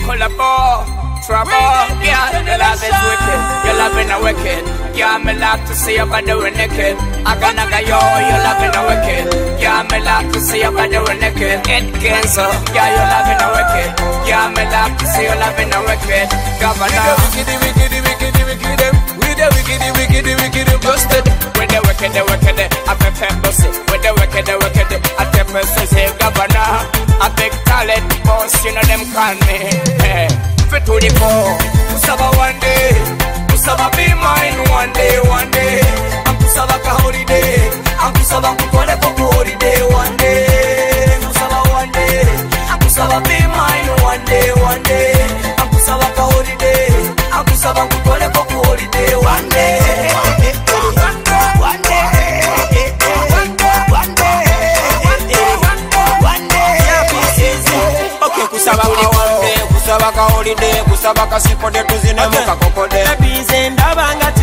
collabo, trouble. Yeah, your love is wicked, your love is not wicked. Yeah, me like to see your body when naked. I gonna go yo, your love is not wicked. Yeah, me like to see your body when naked. Get cancer, yeah, your love is not wicked. Yeah, me like to see your love is not wicked. Governor, wicked, with the wicked, busted. With the wicked, I prefer pussy. With the wicked, I prefer say governor. A big talent boss, you know them call me. Hey, fit to the core. Kusaba one day, Kusaba be mine one day. I'm Kusaba ka holiday. I'm Kusaba kukole kuku holiday one day. Kusaba one day, I'm Kusaba be mine one day. I'm Kusaba ka holiday. I'm Kusaba kukole kuku holiday one day. Kusaba ka holiday, kusaba ka sipode tuzine muka kokode. Baby zendabanga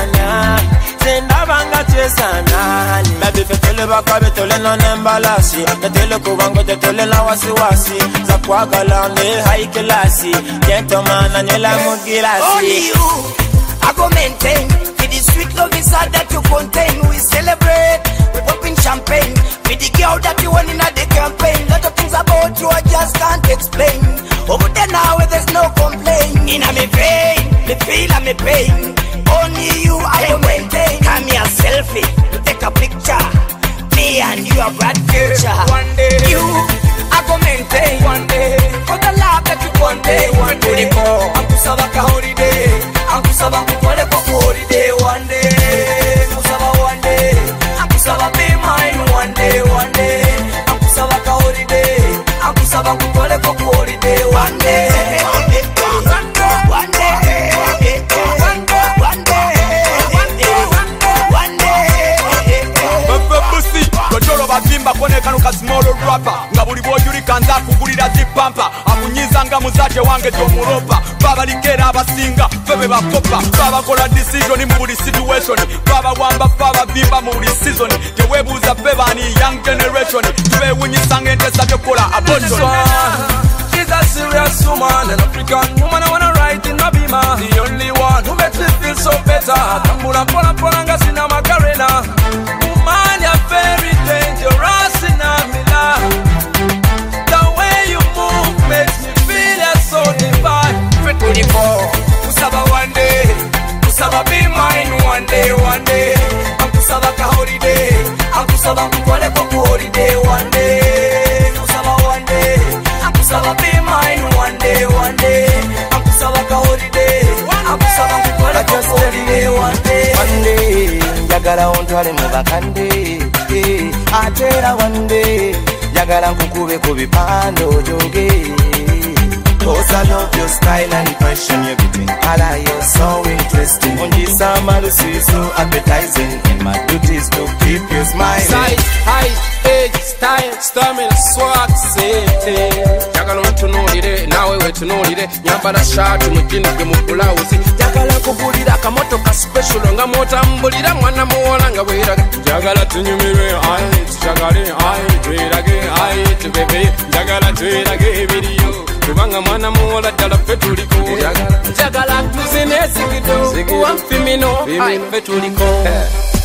chesana. Baby fetele baka betole no nembalasi. Betele kubango tetole la wasiwasi. Za kwagala ne high class. Gentleman anela mugilasi. Only you, I go maintain. With the sweet love inside that you contain. We celebrate, we popping champagne. With the girl that you want in the campaign. Lot of things about you I just can't explain. Over there now there's no complaint. In me vein, me feel and me pain. Only you I will maintain. Come here selfie, to take a picture. Me and you have bright future. One day, you I go maintain. One day, for the love that you one day. I'm Kusaba ka holiday. I'm Kusaba kukole kuku holiday. One day, Kusaba one day. I'm Kusaba be mine one day. I'm Kusaba ka holiday. I'm Kusaba kukole kuku holiday. One day. Bimba koneka nuka small rapper nga buli boyuli kanza kugulira zipampa amunyiza nga muzaje wange tomuropa baba likera abasinga febe bakopa baba kola decision mu buli situation baba wamba baba bimba mu buli season tewebuza bebani young generation tube wunyisanga entesa tekola abortion. She's a serious woman, an African woman I wanna write in my bima. The only one who makes me feel so better. Tambula pola nga sina macarena. Woman, you're very dangerous in Amila. The way you move makes me feel you're so divine. Fit to the core. Kusaba one day, Kusaba be mine one day. I'm Kusaba ka holiday. I'm Kusaba kukole kuku holiday one day. Kusaba one day, I'm Kusaba be mine one day. I'm Kusaba ka holiday. I'm Kusaba kukole kuku holiday one day. Jagala ontwale mu bakande. Atera one day. Jagala nkukube ku bipando joge. Cause I love your style and fashion, everything. Hala, you're so interesting. On this summer, you see so appetizing. And my duty is to keep you smiling. Size, height, age, style, stamina, swag, safety. Jagala untunulire, nawe wetunulire. Nyambala shati, mujinike mu blouse. Jagala kugulira kamoto ka special nga motambulira mwana muwala nga bweraga. Jagala tunyumirwe, aye, tushagale, aye, twerage, aye, tubebe. Jagala twerage video. Kubanga mwana muwala ddala ffe tuliko. Jagala tuzine ezigido, wamfimino, aye, ffe tuliko.